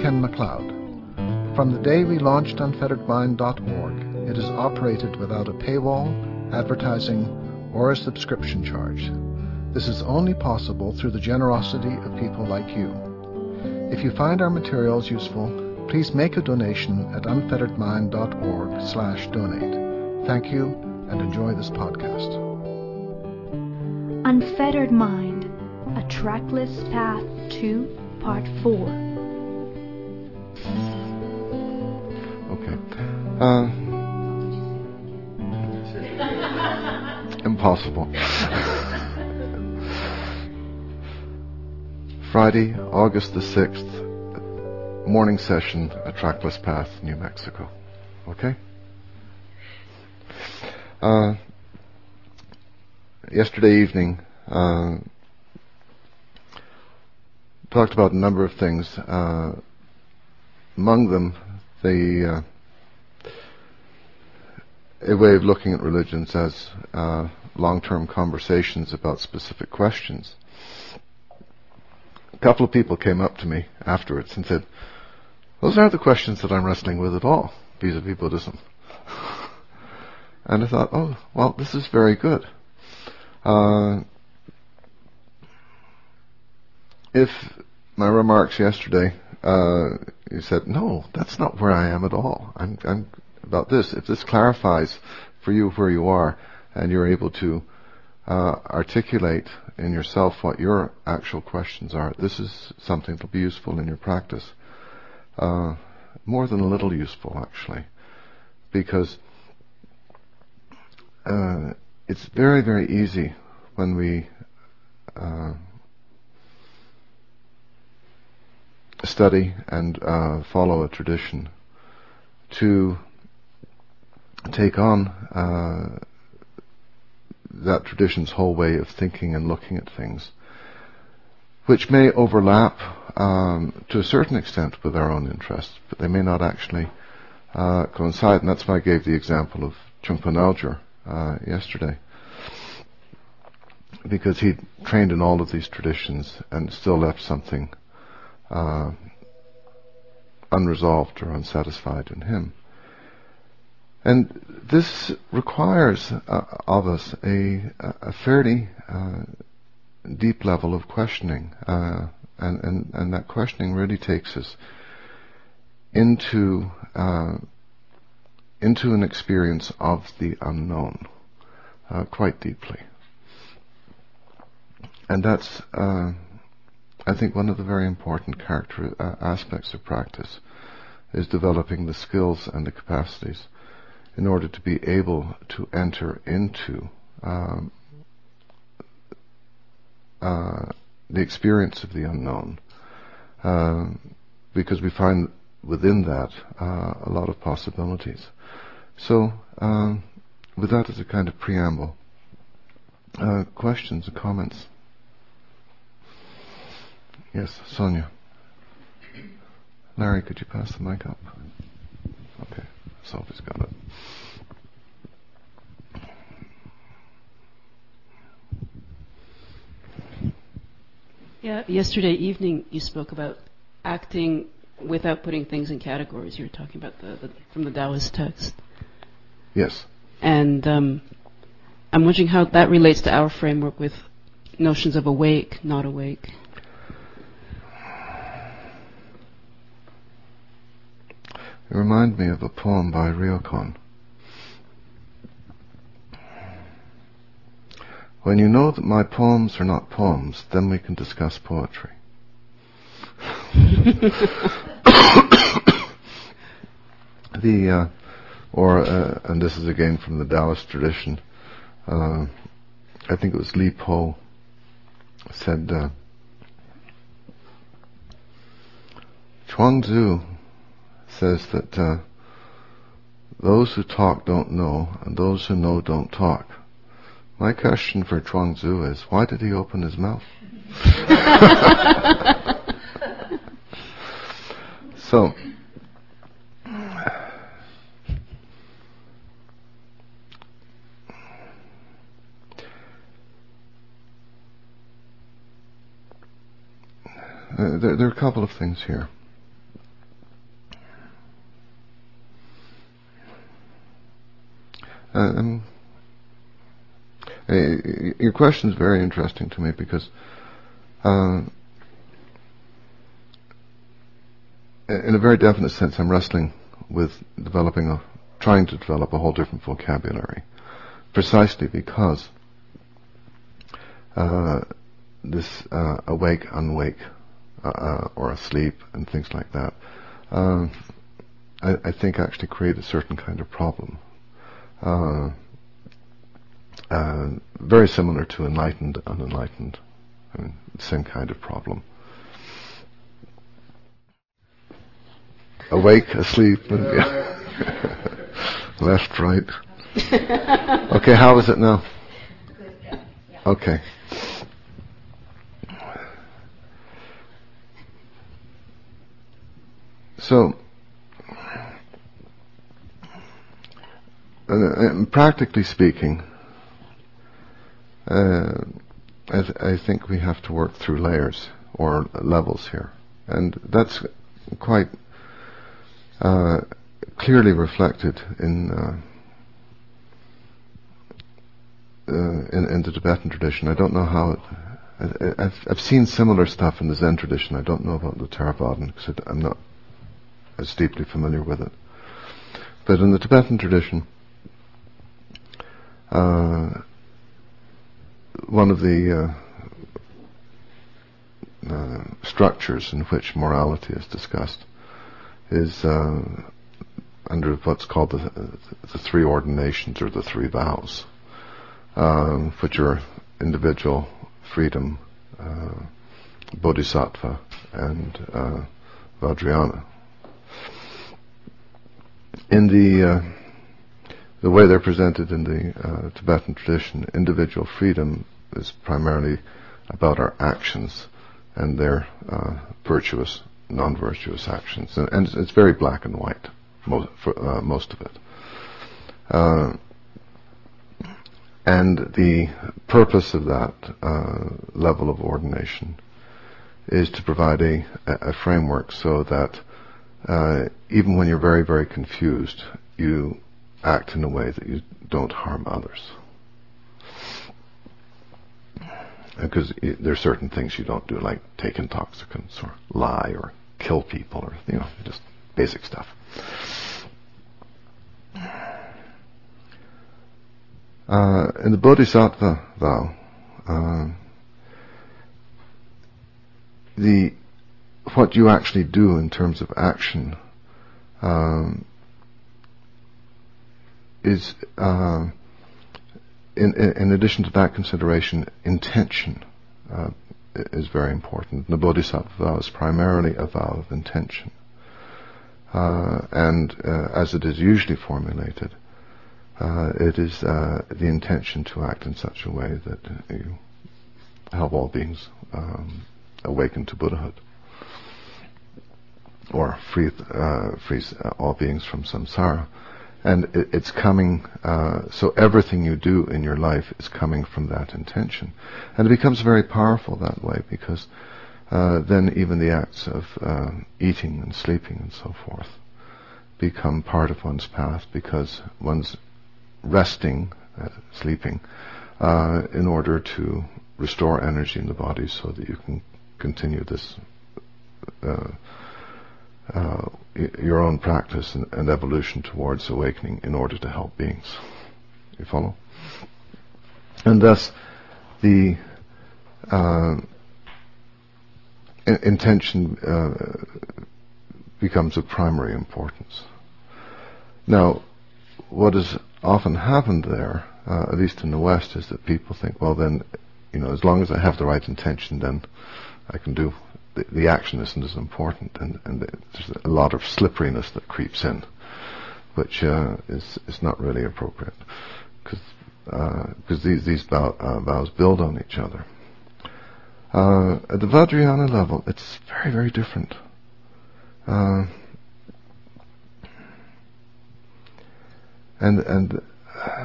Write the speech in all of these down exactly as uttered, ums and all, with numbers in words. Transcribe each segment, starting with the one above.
Ken MacLeod. From the day we launched unfettered mind dot org, it is operated without a paywall, advertising, or a subscription charge. This is only possible through the generosity of people like you. If you find our materials useful, please make a donation at unfettered mind dot org slash donate. Thank you, and enjoy this podcast. Unfettered Mind, a Trackless Path two, Part four. Okay. Uh, impossible. Friday, August the sixth, morning session at Trackless Path, New Mexico. Okay? Uh, yesterday evening, uh, talked about a number of things. Uh, among them, the uh, a way of looking at religions as uh, long-term conversations about specific questions. A couple of people came up to me afterwards and said, those aren't the questions that I'm wrestling with at all, vis-a-vis Buddhism. And I thought, oh, well, this is very good. Uh, if my remarks yesterday, uh, you said, no, that's not where I am at all. I'm, I'm about this. If this clarifies for you where you are, and you're able to uh, articulate in yourself what your actual questions are, this is something that'll be useful in your practice. Uh, more than a little useful, actually, because uh, it's very, very easy when we uh, study and uh, follow a tradition to take on uh, that tradition's whole way of thinking and looking at things, which may overlap um, to a certain extent with our own interests, but they may not actually uh, coincide. And that's why I gave the example of Trungpa Nalgir uh, yesterday, because he trained in all of these traditions and still left something uh, unresolved or unsatisfied in him. And this requires uh, of us a, a fairly uh, deep level of questioning, uh, and, and, and that questioning really takes us into uh, into an experience of the unknown uh, quite deeply. And that's, uh, I think, one of the very important character uh, aspects of practice, is developing the skills and the capacities in order to be able to enter into um, uh, the experience of the unknown, uh, because we find within that uh, a lot of possibilities. So, um, with that as a kind of preamble, uh, questions or comments? Yes, Sonia. Larry, could you pass the mic up? Okay, Sophie's got it. Yeah, yesterday evening you spoke about acting without putting things in categories. You were talking about the, the from the Taoist text. Yes. And um, I'm wondering how that relates to our framework with notions of awake, not awake. You remind me of a poem by Ryokan. When you know that my poems are not poems, then we can discuss poetry. the, uh, or, uh, and this is again from the Taoist tradition, uh, I think it was Li Po said, uh, Chuang-Tzu says that uh, those who talk don't know, and those who know don't talk. My question for Chuang-Tzu is, why did he open his mouth? So, Uh, there, there are a couple of things here. um, uh, your question is very interesting to me because uh, in a very definite sense I'm wrestling with developing a, trying to develop a whole different vocabulary, precisely because uh, this uh, awake, unwake, uh, uh, or asleep and things like that, uh, I, I think actually create a certain kind of problem. Uh, uh, very similar to enlightened, unenlightened. I mean, same kind of problem. Awake, asleep, and yeah. Left, right. Okay, how is it now? Okay. So, uh, practically speaking, uh, I, th- I think we have to work through layers or levels here, and that's quite uh, clearly reflected in, uh, uh, in in the Tibetan tradition. I don't know how. It, I, I've I've seen similar stuff in the Zen tradition. I don't know about the Theravadan because I'm not as deeply familiar with it. But in the Tibetan tradition, uh, one of the uh, uh, structures in which morality is discussed is uh, under what's called the, the three ordinations or the three vows, um, which are individual, freedom, uh, bodhisattva, and uh, vajrayana. In the uh, the way they're presented in the uh, Tibetan tradition, individual freedom is primarily about our actions and their uh, virtuous, non-virtuous actions, and, and it's very black and white, most, for, uh, most of it. Uh, and the purpose of that uh, level of ordination is to provide a, a framework so that uh, even when you're very, very confused, you act in a way that you don't harm others. Because y- there are certain things you don't do, like take intoxicants or lie or kill people, or, you know, just basic stuff. Uh, in the Bodhisattva vow, uh, the what you actually do in terms of action um, is, uh, in, in addition to that consideration, intention uh, is very important. The Bodhisattva vow is primarily a vow of intention. Uh, and uh, as it is usually formulated, uh, it is uh, the intention to act in such a way that you help all beings um, awaken to Buddhahood, or free, uh, frees all beings from samsara. And it, it's coming, uh, so everything you do in your life is coming from that intention. And it becomes very powerful that way, because uh, then even the acts of uh, eating and sleeping and so forth become part of one's path, because one's resting, uh, sleeping, uh, in order to restore energy in the body so that you can continue this uh, Uh, your own practice and, and evolution towards awakening in order to help beings. You follow? And thus, the uh, in- intention uh, becomes of primary importance. Now, what has often happened there, uh, at least in the West, is that people think, well then, you know, as long as I have the right intention, then I can do. The, the action isn't as important, and, and there's a lot of slipperiness that creeps in, which uh, is is not really appropriate, because uh, these these vow, uh, vows build on each other. Uh, at the Vajrayana level, it's very very different. Uh, and and uh,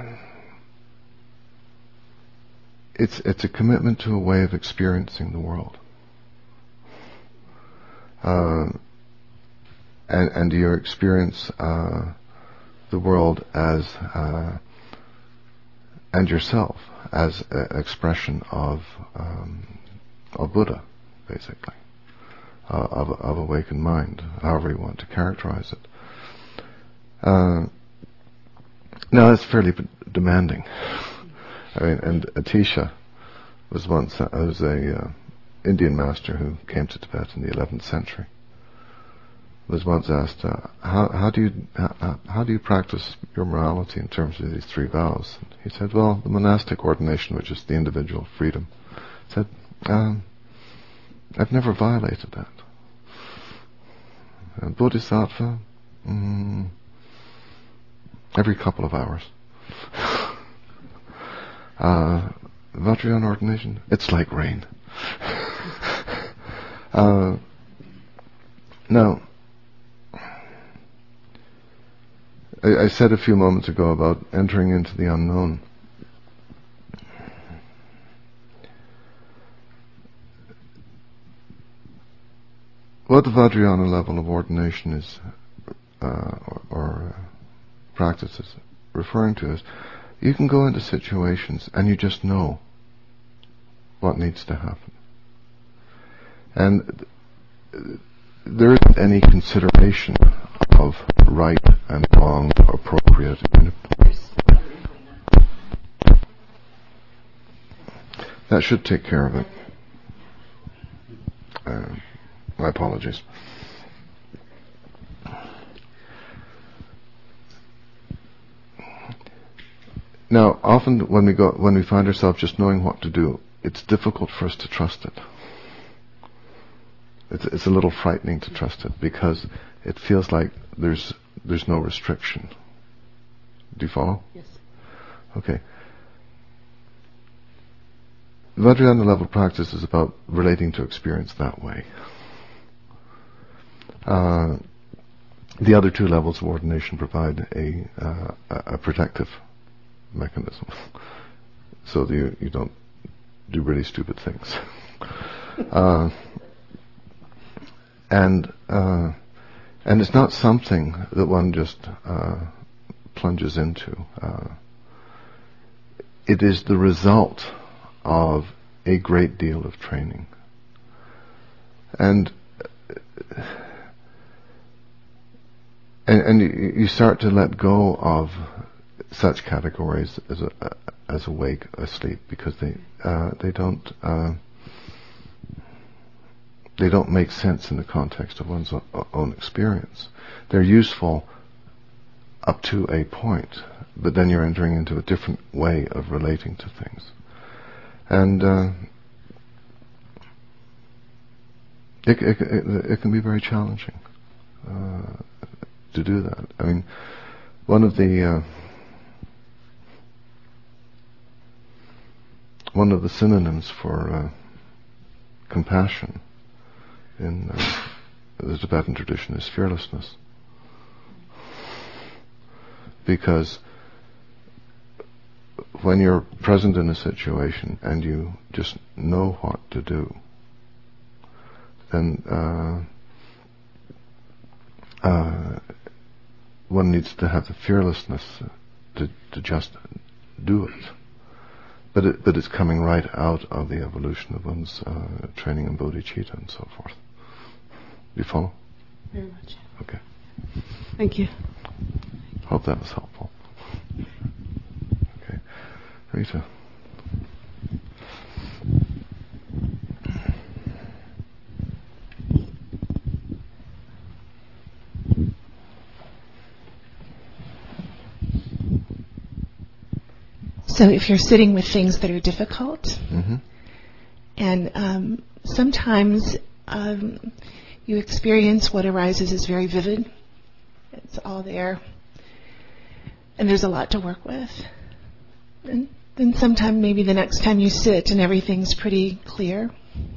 it's it's a commitment to a way of experiencing the world. Uh, and, and you experience uh, the world as uh, and yourself as an expression of um, of Buddha, basically, uh, of, of awakened mind, however you want to characterize it. Uh, now that's fairly b- demanding. I mean, and Atisha was once uh, was a uh, Indian master who came to Tibet in the eleventh century. Was once asked, uh, how, how do you how, how do you practice your morality in terms of these three vows? And he said, well, the monastic ordination, which is the individual freedom, said, um, I've never violated that. And Bodhisattva, mm, every couple of hours. uh, Vajrayana ordination, it's like rain. uh, now, I, I said a few moments ago about entering into the unknown. What the Vajrayana level of ordination is, uh, or, or uh, practice is referring to is, you can go into situations and you just know what needs to happen. And th- there isn't any consideration of right and wrong, appropriate. That should take care of it. Uh, my apologies. Now, often when we go, when we find ourselves just knowing what to do, it's difficult for us to trust it. It's, it's a little frightening to trust it because it feels like there's there's no restriction. Do you follow? Yes. Okay. Vajrayana level practice is about relating to experience that way. Uh, the other two levels of ordination provide a uh, a protective mechanism, so that you, you don't do really stupid things. uh, and uh, and it's not something that one just uh, plunges into. Uh, it is the result of a great deal of training. And and, and you, you start to let go of such categories as a, as awake, asleep, because they uh, they don't uh, they don't make sense in the context of one's own experience. They're useful up to a point, but then you're entering into a different way of relating to things. And uh, it, it, it, it can be very challenging uh, to do that. I mean, one of the uh, one of the synonyms for uh, compassion in uh, the Tibetan tradition is fearlessness, because when you're present in a situation and you just know what to do, then uh, uh, one needs to have the fearlessness to, to just do it. But it, but it's coming right out of the evolution of one's uh, training in bodhicitta and so forth. Do you follow? Very much. Okay. Thank you. Hope that was helpful. Okay. Rita. So if you're sitting with things that are difficult, Mm-hmm. and um, sometimes um, you experience what arises as very vivid, it's all there, and there's a lot to work with. And then sometime maybe the next time you sit and everything's pretty clear.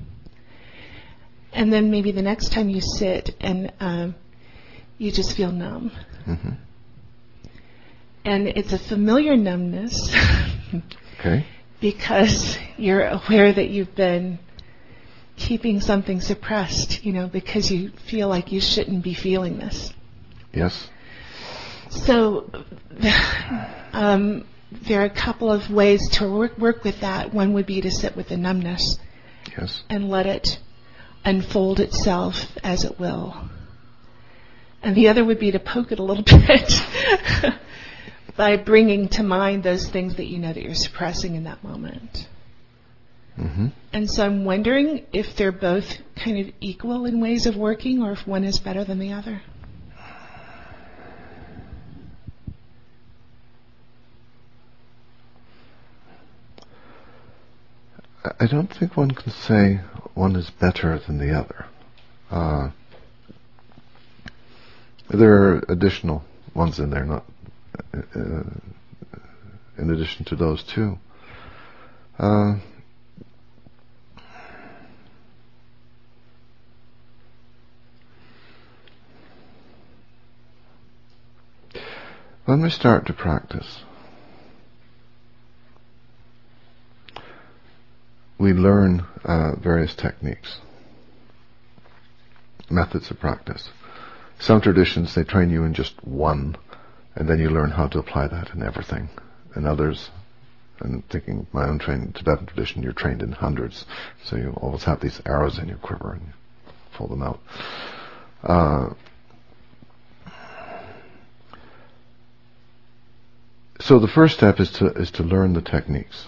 And then maybe the next time you sit and um, you just feel numb. Mm-hmm. And it's a familiar numbness. Okay. Because you're aware that you've been keeping something suppressed, you know, because you feel like you shouldn't be feeling this. Yes. So, um, there are a couple of ways to work, work with that. One would be to sit with the numbness. Yes. And let it unfold itself as it will. And the other would be to poke it a little bit by bringing to mind those things that you know that you're suppressing in that moment. Mm-hmm. And so I'm wondering if they're both kind of equal in ways of working, or if one is better than the other. I don't think one can say one is better than the other. Uh, there are additional ones in there, not uh, in addition to those two. Uh, when we start to practice, we learn uh, various techniques, methods of practice. Some traditions, they train you in just one, and then you learn how to apply that in everything. And others, and thinking my own training, Tibetan tradition, you're trained in hundreds, so you always have these arrows in your quiver and you pull them out. Uh, so the first step is to is to learn the techniques.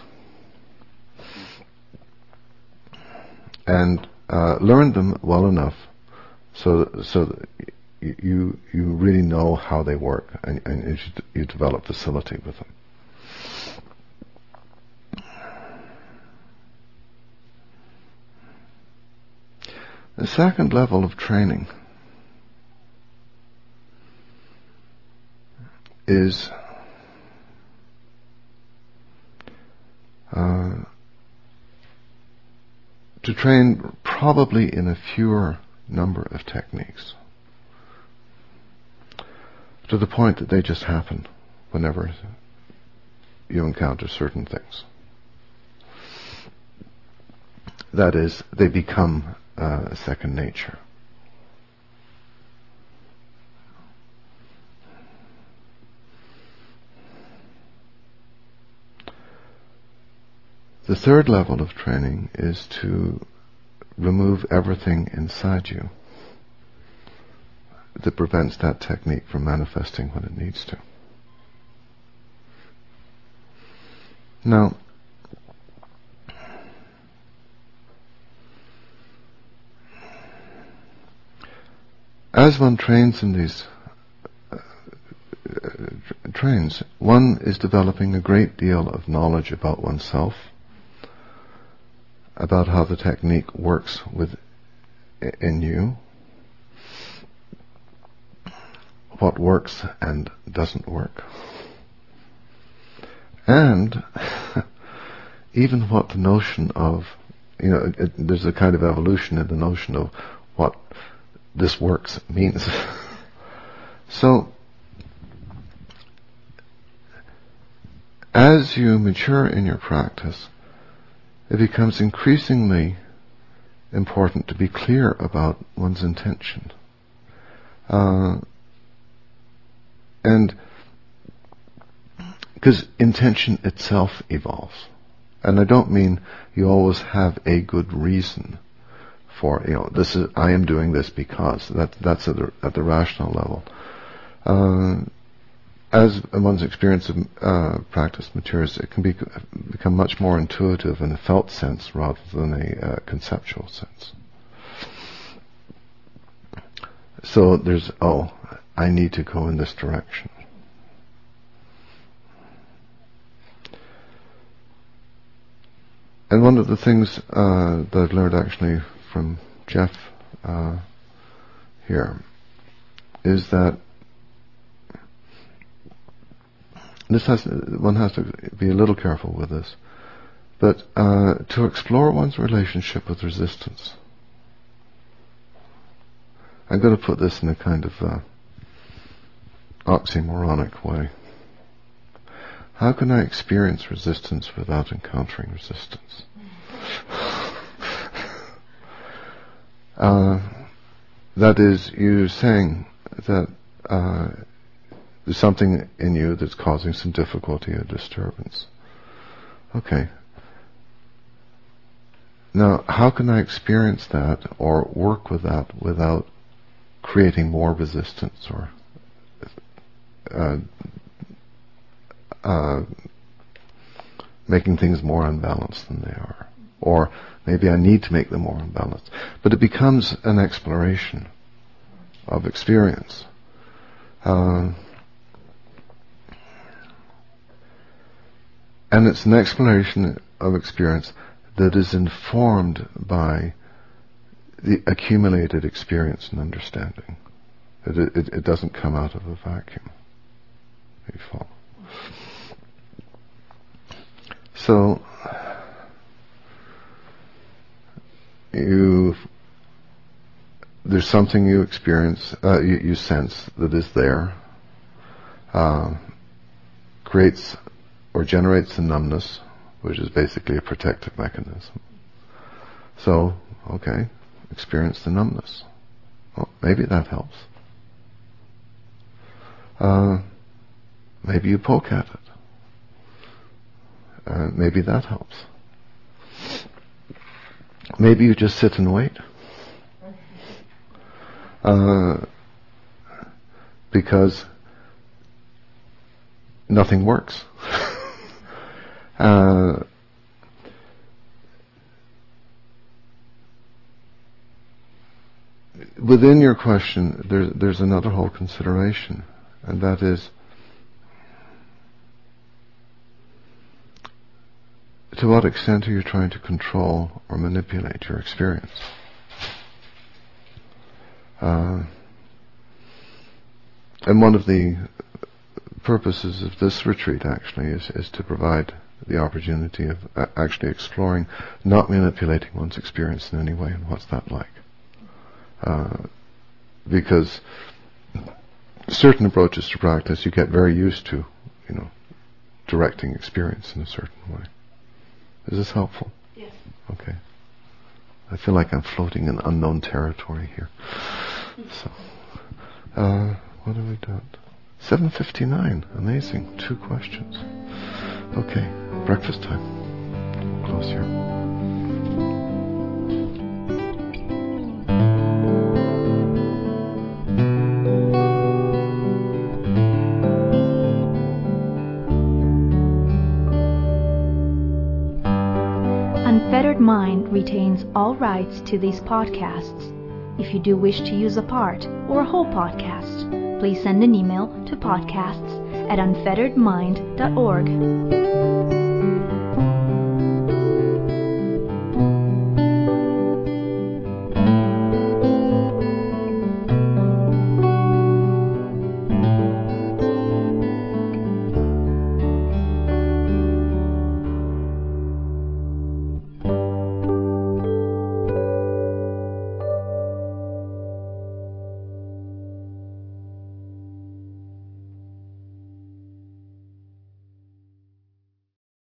And uh, learn them well enough so so that you you really know how they work, and, and you, should, you develop facility with them. The second level of training is uh, to train probably in a fewer number of techniques, to the point that they just happen whenever you encounter certain things. That is, they become uh, second nature. The third level of training is to remove everything inside you that prevents that technique from manifesting when it needs to. Now, as one trains in these uh, uh, trains, one is developing a great deal of knowledge about oneself, about how the technique works within you, what works and doesn't work, and even what the notion of, you know, it, it, there's a kind of evolution in the notion of what this works means. So, as you mature in your practice, it becomes increasingly important to be clear about one's intention. Uh, and because intention itself evolves. And I don't mean you always have a good reason for, you know, this is, I am doing this because, that, that's at the, at the rational level. Uh, As one's experience of uh, practice matures, it can be, become much more intuitive in a felt sense rather than a uh, conceptual sense. So there's, oh, I need to go in this direction. And one of the things uh, that I've learned actually from Jeff uh, here is that This has one has to be a little careful with this, but uh, to explore one's relationship with resistance. I'm going to put this in a kind of uh, oxymoronic way. How can I experience resistance without encountering resistance? uh, that is, you're saying that uh, there's something in you that's causing some difficulty or disturbance. Okay. Now, how can I experience that or work with that without creating more resistance or uh, uh, making things more unbalanced than they are? Or maybe I need to make them more unbalanced. But it becomes an exploration of experience. Uh, and it's an exploration of experience that is informed by the accumulated experience and understanding. It, it, it doesn't come out of a vacuum. You follow? So, you, there's something you experience, uh, you, you sense that is there, uh, creates or generates the numbness, which is basically a protective mechanism. So, okay, experience the numbness. Well, maybe that helps. Uh, maybe you poke at it. Uh, maybe that helps. Maybe you just sit and wait. Uh, because nothing works. uh, within your question, there's, there's another whole consideration, and that is, to what extent are you trying to control or manipulate your experience? Uh, and one of the purposes of this retreat actually is, is to provide the opportunity of uh, actually exploring, not manipulating one's experience in any way, and what's that like. Uh, because certain approaches to practice, you get very used to, you know, directing experience in a certain way. Is this helpful? Yes. Okay. I feel like I'm floating in unknown territory here. So, uh, what have we done? seven fifty-nine. Amazing. Two questions. Okay. Breakfast time. Close here. Unfettered Mind retains all rights to these podcasts. If you do wish to use a part or a whole podcast, please send an email to podcasts at unfettered mind dot org.